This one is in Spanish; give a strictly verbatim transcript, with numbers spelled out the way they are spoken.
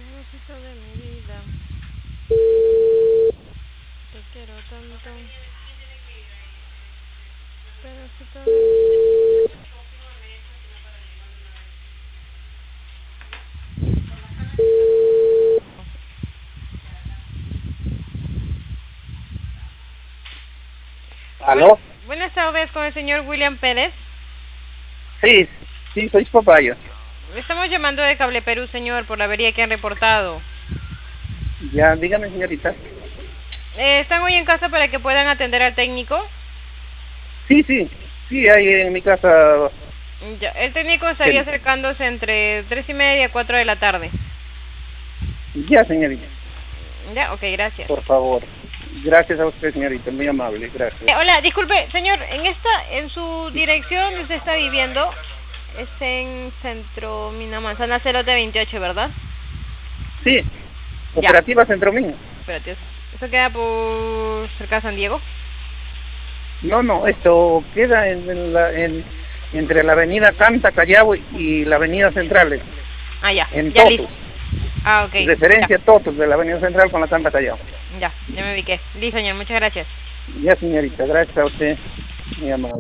Pedacito de mi vida. Te quiero tanto. Pedacito de ¿Aló? Buenas tardes con el señor William Pérez. Sí, sí, soy su papá yo. Estamos llamando de Cable Perú, señor, por la avería que han reportado. Ya, dígame, señorita. Eh, ¿Están hoy en casa para que puedan atender al técnico? Sí, sí, sí, hay en mi casa. Ya, el técnico estaría acercándose entre tres y media y cuatro de la tarde. Ya, señorita, Ya, ok, gracias. por favor. Gracias a usted, señorita, muy amable, gracias. Eh, hola, disculpe, señor, en esta, en su dirección donde usted está viviendo, es en Centro Mina Manzana cero veintiocho, ¿verdad? Sí, Cooperativa Centro Mina. Espérate, ¿eso queda por cerca de San Diego? No, no, esto queda en, en la, en, entre la avenida Canta, Callao y la avenida Centrales. Ah, ya, En ya Totos. listo. Ah, ok. Referencia Ya. Totos de la avenida Central con la Canta, Callao. Ya, ya me ubiqué. Listo, señor, muchas gracias. Ya, señorita, gracias a usted, muy amable.